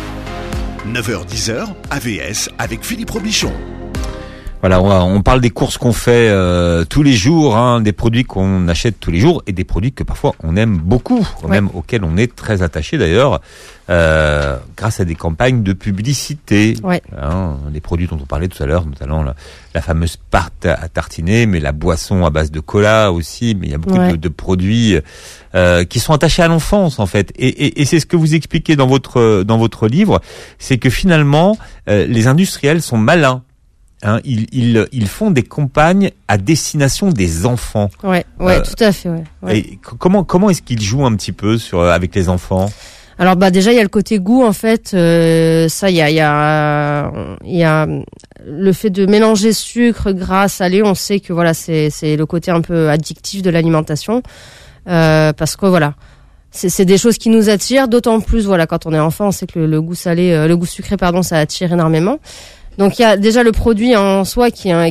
neuf heures dix, A V S avec Philippe Robichon. Voilà, on, on parle des courses qu'on fait euh, tous les jours, hein, des produits qu'on achète tous les jours et des produits que parfois on aime beaucoup, ouais. même auxquels on est très attaché d'ailleurs, euh, grâce à des campagnes de publicité. Ouais. Hein, les produits dont on parlait tout à l'heure, notamment la, la fameuse pâte à tartiner, mais la boisson à base de cola aussi, mais il y a beaucoup ouais. de, de produits euh, qui sont attachés à l'enfance en fait. Et, et, et c'est ce que vous expliquez dans votre dans votre livre, c'est que finalement euh, les industriels sont malins. Hein, ils, ils, ils font des campagnes à destination des enfants. Ouais, ouais, euh, tout à fait. Ouais, ouais. Et comment comment est-ce qu'ils jouent un petit peu sur avec les enfants ? Alors bah déjà il y a le côté goût en fait. Euh, ça il y a il y a il y a le fait de mélanger sucre, gras, salé. On sait que voilà c'est c'est le côté un peu addictif de l'alimentation euh, parce que voilà. C'est, c'est des choses qui nous attirent, d'autant plus voilà quand on est enfant, on sait que le, le goût salé, euh, le goût sucré pardon, ça attire énormément. Donc il y a déjà le produit en soi qui est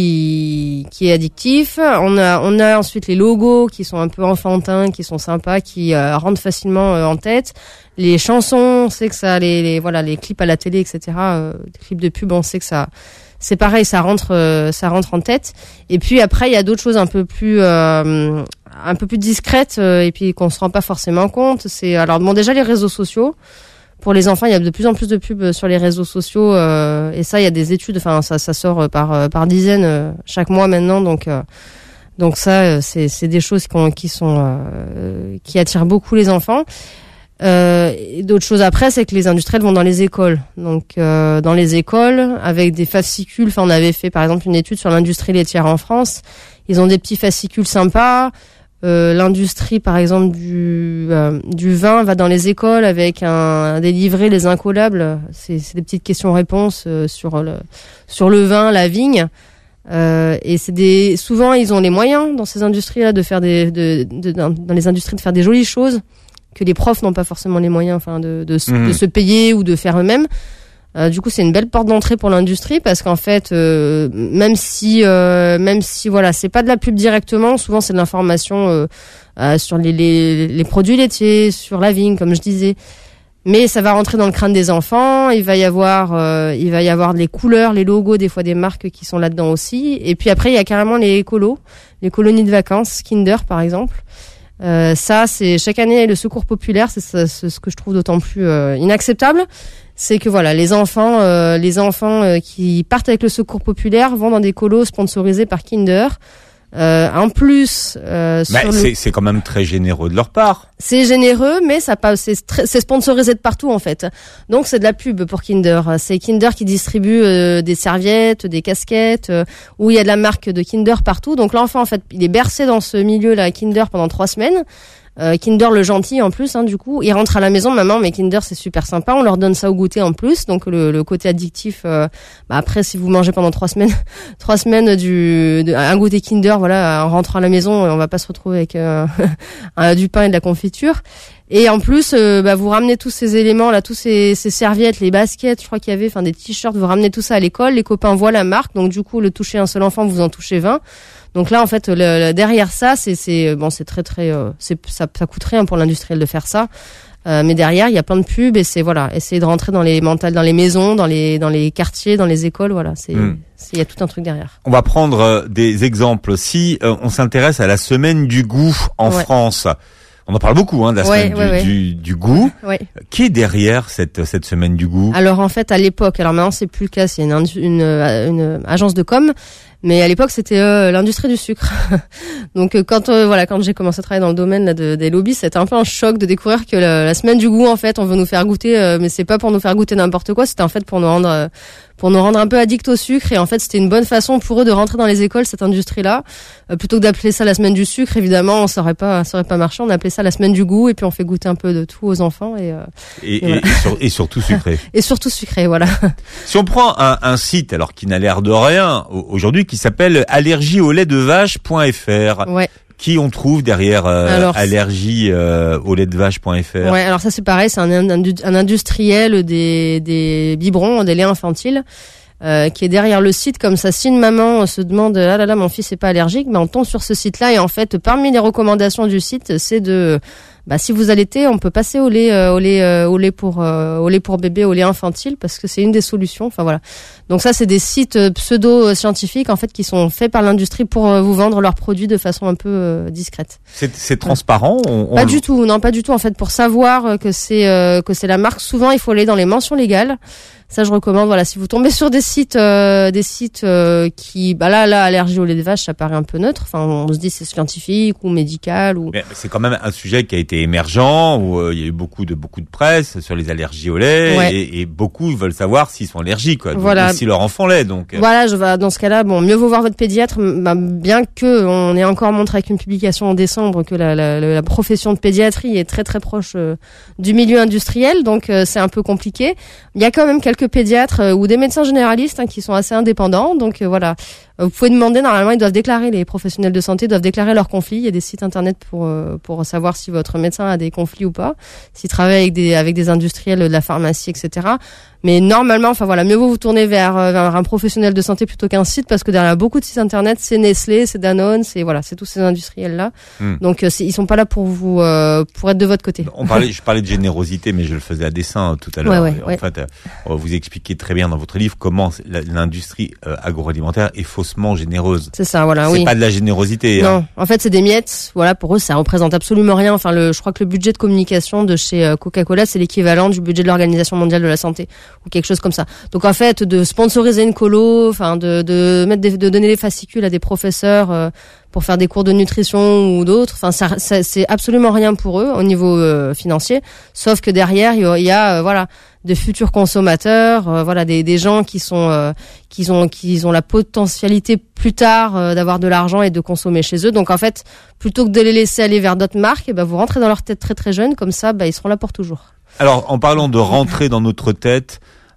qui qui est addictif. On a on a ensuite les logos qui sont un peu enfantins, qui sont sympas, qui euh, rentrent facilement euh, en tête. Les chansons, on sait que ça, les, les voilà les clips à la télé, et cetera. Euh, les clips de pub, on sait que ça c'est pareil, ça rentre euh, ça rentre en tête. Et puis après il y a d'autres choses un peu plus euh, un peu plus discrètes euh, et puis qu'on se rend pas forcément compte. C'est alors bon déjà les réseaux sociaux. Pour les enfants, il y a de plus en plus de pubs sur les réseaux sociaux euh, et ça, il y a des études. Enfin, ça, ça sort par par dizaines euh, chaque mois maintenant. Donc, euh, donc ça, c'est c'est des choses qui, ont, qui sont euh, qui attirent beaucoup les enfants. Euh, et d'autres choses après, c'est que les industriels vont dans les écoles. Donc, euh, dans les écoles, avec des fascicules. Enfin, on avait fait par exemple une étude sur l'industrie laitière en France. Ils ont des petits fascicules sympas. Euh, l'industrie, par exemple, du euh, du vin va dans les écoles avec un des livrets, les incollables. C'est, c'est des petites questions-réponses euh, sur le sur le vin, la vigne. Euh, et c'est des, souvent ils ont les moyens dans ces industries-là de faire des, de, de, dans, dans les industries de faire des jolies choses que les profs n'ont pas forcément les moyens, enfin, de, de, mmh. de se payer ou de faire eux-mêmes. Euh, du coup, c'est une belle porte d'entrée pour l'industrie parce qu'en fait, euh, même si, euh, même si voilà, c'est pas de la pub directement, souvent c'est de l'information euh, euh, sur les, les, les produits laitiers, sur la vigne, comme je disais. Mais ça va rentrer dans le crâne des enfants. Il va y avoir, euh, il va y avoir les couleurs, les logos, des fois des marques qui sont là-dedans aussi. Et puis après, il y a carrément les colos, les colonies de vacances, Kinder par exemple. Euh, ça, c'est chaque année le secours populaire. C'est, c'est, c'est ce que je trouve d'autant plus euh, inacceptable. C'est que voilà, les enfants, euh, les enfants euh, qui partent avec le secours populaire vont dans des colos sponsorisés par Kinder. Euh, en plus, euh, bah, sur c'est, le... c'est quand même très généreux de leur part. C'est généreux, mais ça pas, c'est, c'est sponsorisé de partout en fait. Donc c'est de la pub pour Kinder. C'est Kinder qui distribue euh, des serviettes, des casquettes, euh, où il y a de la marque de Kinder partout. Donc l'enfant en fait, il est bercé dans ce milieu-là, Kinder pendant trois semaines. Euh, Kinder le gentil en plus, hein, du coup, il rentre à la maison, maman, mais Kinder c'est super sympa, on leur donne ça au goûter en plus, donc le, le côté addictif. Euh, bah après, si vous mangez pendant trois semaines, trois semaines du de, un goûter Kinder, voilà, en rentrant à la maison, on va pas se retrouver avec euh, un, du pain et de la confiture. Et en plus, euh, bah, vous ramenez tous ces éléments là, tous ces, ces serviettes, les baskets, je crois qu'il y avait, enfin des t-shirts, vous ramenez tout ça à l'école, les copains voient la marque, donc du coup, le toucher un seul enfant, vous en touchez vingt. Donc là, en fait, le, le, derrière ça, c'est, c'est bon, c'est très très, euh, c'est ça, ça coûte rien pour l'industriel de faire ça, euh, mais derrière, il y a plein de pubs et c'est voilà, essayer de rentrer dans les mentales, dans les maisons, dans les dans les quartiers, dans les écoles, voilà, c'est, mmh. c'est, il y a tout un truc derrière. On va prendre euh, des exemples. Si euh, on s'intéresse à la semaine du goût en ouais. France. On en parle beaucoup, hein, de la ouais, semaine ouais, du, ouais. Du, du goût. Ouais. Qui est derrière cette cette semaine du goût? Alors en fait, à l'époque, alors maintenant c'est plus le cas, c'est une, une, une, une agence de com. Mais à l'époque, c'était euh, l'industrie du sucre. Donc euh, quand euh, voilà, quand j'ai commencé à travailler dans le domaine là, de, des lobbies, c'était un peu un choc de découvrir que la, la semaine du goût, en fait, on veut nous faire goûter, euh, mais c'est pas pour nous faire goûter n'importe quoi. C'était en fait pour nous rendre, euh, pour nous rendre un peu addicts au sucre. Et en fait, c'était une bonne façon pour eux de rentrer dans les écoles cette industrie-là, euh, plutôt que d'appeler ça la semaine du sucre. Évidemment, ça aurait pas, ça aurait pas marché. On appelait ça la semaine du goût, et puis on fait goûter un peu de tout aux enfants et euh, et, et, voilà. et, sur, et surtout sucré. Et surtout sucré, voilà. Si on prend un, un site, alors qui n'a l'air de rien aujourd'hui, qui s'appelle allergie au lait de vache point f r. Ouais. Qui on trouve derrière euh, alors, allergie euh, au lait de vache point f r? Ouais, alors ça c'est pareil, c'est un, un, un industriel des, des biberons, des laits infantiles, euh, qui est derrière le site. Comme ça, si une maman se demande ah là là mon fils est pas allergique, ben on tombe sur ce site-là et en fait parmi les recommandations du site, c'est de bah si vous allaitez, on peut passer au lait, euh, au lait, euh, au lait pour, euh, au lait pour bébé, au lait infantile, parce que c'est une des solutions. Enfin voilà. Donc ça, c'est des sites euh, pseudo-scientifiques en fait qui sont faits par l'industrie pour euh, vous vendre leurs produits de façon un peu euh, discrète. C'est, c'est transparent. On, on... Pas du tout, non, pas du tout. En fait, pour savoir que c'est euh, que c'est la marque, souvent il faut aller dans les mentions légales. Ça, je recommande. Voilà, si vous tombez sur des sites, euh, des sites euh, qui, bah là, là, allergie au lait de vache, ça paraît un peu neutre. Enfin, on se dit c'est scientifique ou médical ou. Mais c'est quand même un sujet qui a été émergent où euh, il y a eu beaucoup de beaucoup de presse sur les allergies au lait ouais. et, et beaucoup veulent savoir s'ils sont allergiques, quoi. Voilà. Donc, si leur enfant l'est, donc. Voilà, je vais dans ce cas-là, bon, mieux vaut voir votre pédiatre. Bah, bien que on ait encore montré avec une publication en décembre que la, la, la profession de pédiatrie est très très proche euh, du milieu industriel, donc euh, c'est un peu compliqué. Il y a quand même quelques pédiatres euh, ou des médecins généralistes hein, qui sont assez indépendants, donc euh, voilà. Vous pouvez demander, normalement ils doivent déclarer, les professionnels de santé doivent déclarer leurs conflits. Il y a des sites internet pour euh, pour savoir si votre médecin a des conflits ou pas, s'il travaille avec des avec des industriels de la pharmacie, et cetera. Mais normalement, enfin voilà, mieux vaut vous tourner vers, vers un professionnel de santé plutôt qu'un site, parce que derrière beaucoup de sites internet, c'est Nestlé, c'est Danone, c'est voilà, c'est tous ces industriels là. Hmm. Donc c'est, ils sont pas là pour vous euh, pour être de votre côté. On parlait, je parlais de générosité, mais je le faisais à dessein tout à l'heure. Ouais, ouais, en ouais. fait, euh, vous expliquez très bien dans votre livre comment l'industrie euh, agroalimentaire est faussement généreuse. C'est ça, voilà. C'est oui. pas de la générosité. Non, hein. En fait, c'est des miettes. Voilà, pour eux, ça représente absolument rien. Enfin, le, je crois que le budget de communication de chez Coca-Cola, c'est l'équivalent du budget de l'Organisation mondiale de la santé ou quelque chose comme ça. Donc en fait, de sponsoriser une colo, enfin de de mettre des, de donner des fascicules à des professeurs euh, pour faire des cours de nutrition ou d'autres, enfin ça, ça c'est absolument rien pour eux au niveau euh, financier. Sauf que derrière, il y a, il y a euh, voilà de futurs consommateurs, euh, voilà des des gens qui sont euh, qui ont qui ont la potentialité plus tard euh, d'avoir de l'argent et de consommer chez eux. Donc en fait, plutôt que de les laisser aller vers d'autres marques, et ben vous rentrez dans leur tête très très jeune, comme ça, bah ils seront là pour toujours. Alors en parlant de rentrer dans notre tête.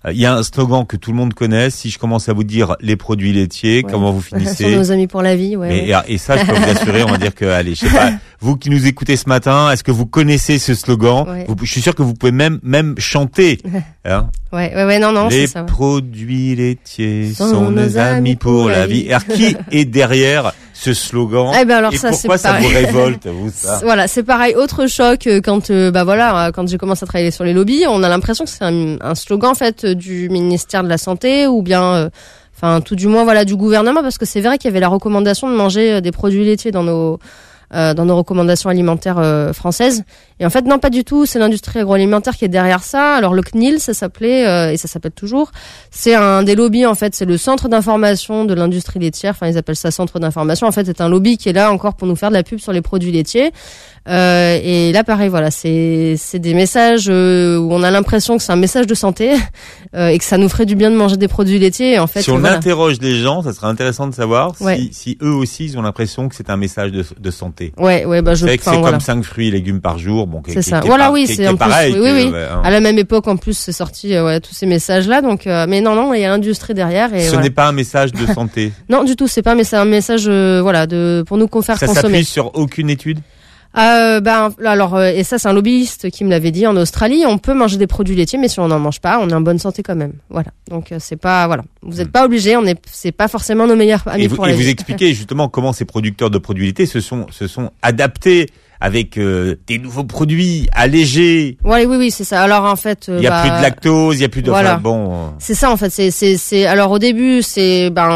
Il y a un slogan que tout le monde connaît. Si je commence à vous dire les produits laitiers, ouais. comment vous finissez? Sur nos amis pour la vie, ouais. Mais, ouais. Et, et ça, je peux vous assurer, on va dire que, allez, je sais pas, vous qui nous écoutez ce matin, est-ce que vous connaissez ce slogan? Ouais. Vous, je suis sûr que vous pouvez même même chanter. Hein ouais, ouais, ouais, non, non, les c'est ça. Les produits laitiers sont, sont nos amis pour la vie. vie. Alors, qui est derrière ce slogan? Eh ben alors et ça, pourquoi c'est ça vous révolte, vous, ça? Voilà, c'est pareil. Autre choc quand, euh, bah voilà, quand j'ai commencé à travailler sur les lobbies, on a l'impression que c'est un, un slogan en fait du ministère de la Santé ou bien, euh, enfin tout du moins voilà du gouvernement, parce que c'est vrai qu'il y avait la recommandation de manger des produits laitiers dans nos euh, dans nos recommandations alimentaires euh, françaises. Et en fait non, pas du tout. C'est l'industrie agroalimentaire qui est derrière ça. Alors le C N I L, ça s'appelait euh, et ça s'appelle toujours. C'est un des lobbies en fait. C'est le centre d'information de l'industrie laitière. Enfin ils appellent ça centre d'information. En fait c'est un lobby qui est là encore pour nous faire de la pub sur les produits laitiers. Euh, et là, pareil, voilà, c'est c'est des messages euh, où on a l'impression que c'est un message de santé euh, et que ça nous ferait du bien de manger des produits laitiers. Et en fait, si on voilà. interroge les gens, ça serait intéressant de savoir ouais. si, si eux aussi ils ont l'impression que c'est un message de, de santé. Ouais, ouais, bah je. C'est que c'est voilà. comme cinq fruits et légumes par jour, bon. C'est ça. Qui, voilà, qui oui, qui, c'est qui en pareil. plus, oui, oui. Que, oui. ouais, hein. À la même époque, en plus, c'est sorti, euh, ouais, tous ces messages-là. Donc, euh, mais non, non, il y a l'industrie derrière. Et ce voilà. n'est pas un message de santé. Non, du tout. C'est pas, mais c'est un message, euh, voilà, de pour nous faire ça consommer. Ça s'appuie sur aucune étude. Euh, ben alors euh, et ça c'est un lobbyiste qui me l'avait dit en Australie, on peut manger des produits laitiers mais si on n'en mange pas on est en bonne santé quand même, voilà, donc euh, c'est pas voilà vous êtes pas obligés, on est c'est pas forcément nos meilleurs amis et vous, pour et la vous vie. expliquez justement comment ces producteurs de produits laitiers se sont se sont adaptés avec euh, des nouveaux produits allégés. Ouais, oui oui c'est ça. Alors en fait il y a bah, plus de lactose, il y a plus de voilà. enfin, bon euh... c'est ça en fait, c'est c'est c'est alors au début c'est ben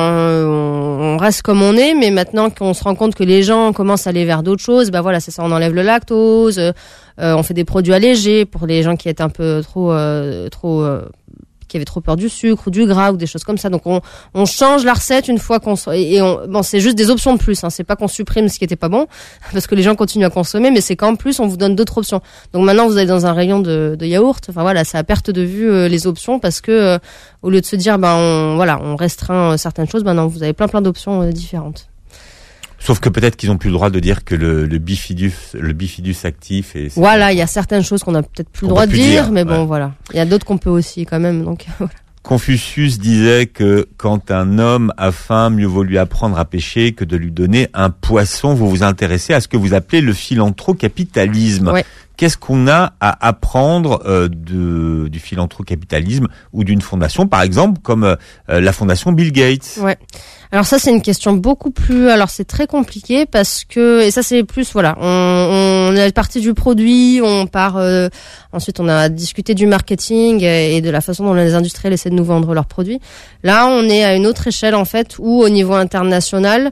on reste comme on est, mais maintenant qu'on se rend compte que les gens commencent à aller vers d'autres choses, ben voilà, c'est ça, on enlève le lactose, euh, on fait des produits allégés pour les gens qui étaient un peu trop euh, trop euh, qui avaient trop peur du sucre ou du gras ou des choses comme ça. Donc on on change la recette une fois qu'on et, et on bon c'est juste des options de plus, hein. C'est pas qu'on supprime ce qui était pas bon parce que les gens continuent à consommer, mais c'est qu'en plus on vous donne d'autres options. Donc maintenant vous allez dans un rayon de de yaourt, enfin voilà, c'est à perte de vue euh, les options parce que euh, au lieu de se dire ben on voilà, on restreint euh, certaines choses, ben non, vous avez plein plein d'options euh, différentes. Sauf que peut-être qu'ils n'ont plus le droit de dire que le, le bifidus, le bifidus actif est. Voilà, il y a certaines choses qu'on a peut-être plus le droit de dire, dire, mais bon, ouais. Voilà. Il y a d'autres qu'on peut aussi quand même, donc voilà. Confucius disait que quand un homme a faim, mieux vaut lui apprendre à pêcher que de lui donner un poisson. Vous vous intéressez à ce que vous appelez le philanthrocapitalisme. Ouais. Qu'est-ce qu'on a à apprendre euh, de, du philanthrocapitalisme ou d'une fondation, par exemple, comme euh, la fondation Bill Gates? Ouais. Alors ça c'est une question beaucoup plus, alors c'est très compliqué parce que, et ça c'est plus, voilà, on, on est parti du produit, on part, euh, ensuite on a discuté du marketing et de la façon dont les industriels essaient de nous vendre leurs produits. Là on est à une autre échelle en fait où au niveau international,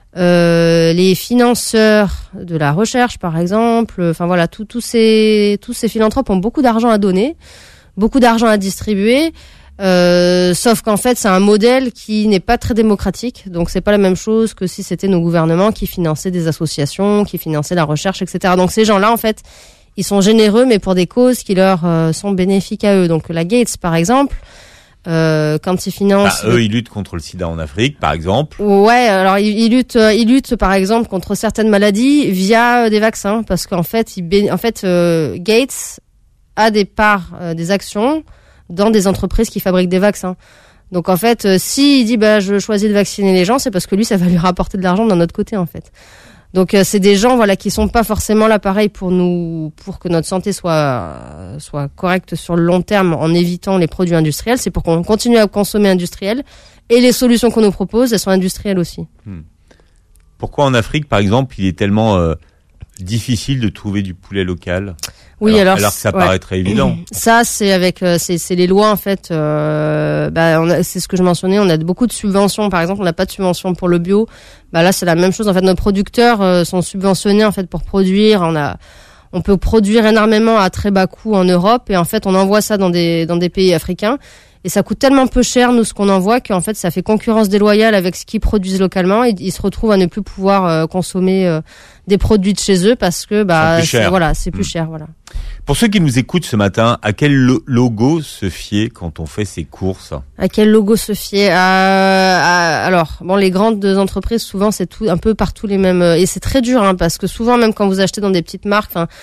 euh, les financeurs de la recherche par exemple, enfin voilà, tous tous ces tous ces philanthropes ont beaucoup d'argent à donner, beaucoup d'argent à distribuer. Euh, sauf qu'en fait c'est un modèle qui n'est pas très démocratique, donc c'est pas la même chose que si c'était nos gouvernements qui finançaient des associations, qui finançaient la recherche, et cetera. Donc ces gens-là en fait ils sont généreux mais pour des causes qui leur euh, sont bénéfiques à eux. Donc la Gates par exemple, euh, quand ils financent, bah, eux ils luttent contre le sida en Afrique par exemple. Ouais, alors ils, ils luttent, ils luttent par exemple contre certaines maladies via des vaccins parce qu'en fait ils bé... en fait euh, Gates a des parts, euh, des actions dans des entreprises qui fabriquent des vaccins. Donc en fait, euh, s'il dit bah je choisis de vacciner les gens, c'est parce que lui ça va lui rapporter de l'argent d'un autre côté en fait. Donc euh, c'est des gens voilà qui sont pas forcément là pareil pour nous pour que notre santé soit euh, soit correcte sur le long terme en évitant les produits industriels, c'est pour qu'on continue à consommer industriel et les solutions qu'on nous propose, elles sont industrielles aussi. Hmm. Pourquoi en Afrique par exemple, il est tellement euh, difficile de trouver du poulet local? Oui, alors, alors, alors que ça ouais. paraît très évident. Ça, c'est avec, euh, c'est, c'est les lois en fait. Euh, bah, on a, c'est ce que je mentionnais. On a beaucoup de subventions. Par exemple, on n'a pas de subvention pour le bio. Bah là, c'est la même chose. En fait, nos producteurs euh, sont subventionnés en fait pour produire. On a, on peut produire énormément à très bas coût en Europe et en fait, on envoie ça dans des dans des pays africains. Et ça coûte tellement peu cher, nous, ce qu'on envoie, qu'en fait, ça fait concurrence déloyale avec ce qu'ils produisent localement. Et ils se retrouvent à ne plus pouvoir euh, consommer euh, des produits de chez eux parce que, bah, c'est, c'est, voilà, c'est plus mmh. cher, voilà. Pour ceux qui nous écoutent ce matin, à quel lo- logo se fier quand on fait ses courses? À quel logo se fier? à, à, Alors, bon, les grandes entreprises, souvent, c'est tout un peu partout les mêmes. Et c'est très dur, hein, parce que souvent, même quand vous achetez dans des petites marques, enfin.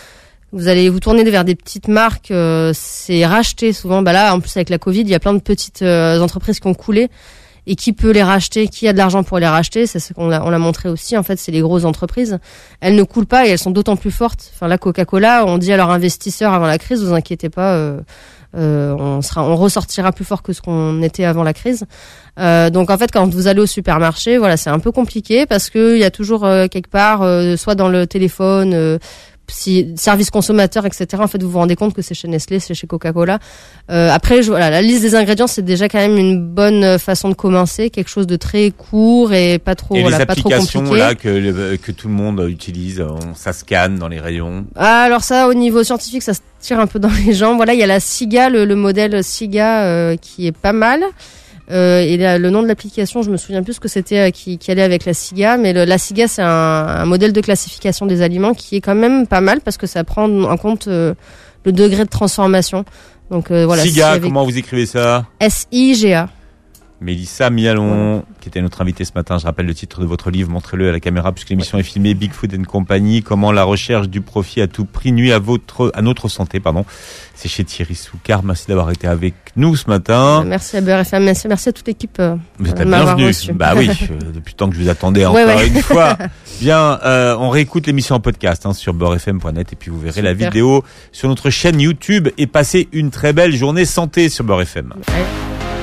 Vous allez vous tourner vers des petites marques, euh, c'est racheté souvent. Bah là, en plus avec la Covid, il y a plein de petites euh, entreprises qui ont coulé. Et qui peut les racheter, qui a de l'argent pour les racheter, c'est ce qu'on l'a, on l'a montré aussi. En fait, c'est les grosses entreprises. Elles ne coulent pas et elles sont d'autant plus fortes. Enfin, la Coca-Cola, on dit à leurs investisseurs avant la crise, vous inquiétez pas, euh, euh, on sera, on ressortira plus fort que ce qu'on était avant la crise. Euh, donc en fait, quand vous allez au supermarché, voilà, c'est un peu compliqué parce que il y a toujours euh, quelque part, euh, soit dans le téléphone. Euh, si service consommateur, et cetera. En fait, vous vous rendez compte que c'est chez Nestlé, c'est chez Coca-Cola. Euh, après, je, voilà, la liste des ingrédients, c'est déjà quand même une bonne façon de commencer, quelque chose de très court et pas trop, et voilà, les pas trop applications compliqué. là que que tout le monde utilise, on, ça scanne dans les rayons. Ah, alors ça, au niveau scientifique, ça se tire un peu dans les jambes. Voilà, il y a la SIGA, le, le modèle SIGA euh, qui est pas mal. Euh, et là, le nom de l'application, je me souviens plus ce que c'était euh, qui, qui allait avec la SIGA, mais le, la SIGA, c'est un, un modèle de classification des aliments qui est quand même pas mal parce que ça prend en compte euh, le degré de transformation. Donc euh, voilà. SIGA, si comment vous écrivez ça? S I G A. Mélissa Mialon, Ouais. qui était notre invitée ce matin. Je rappelle le titre de votre livre, montrez-le à la caméra puisque l'émission est filmée. Big Food and Company, comment la recherche du profit à tout prix nuit à votre, à notre santé, pardon. C'est chez Thierry Soucard. Merci d'avoir été avec nous ce matin. Merci à Beurre F M, merci, merci à toute l'équipe. Euh, Vous êtes de la m'avoir bienvenue. reçu. Bah oui, euh, depuis le temps que je vous attendais encore Ouais, ouais. une fois. Bien, euh, on réécoute l'émission en podcast hein, sur beurre f m point net et puis vous verrez Super. la vidéo sur notre chaîne YouTube et passez une très belle journée santé sur Beurre F M. Ouais.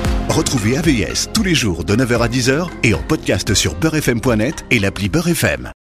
Retrouvez A V S tous les jours de neuf heures à dix heures et en podcast sur beurre f m point net et l'appli Beurre F M.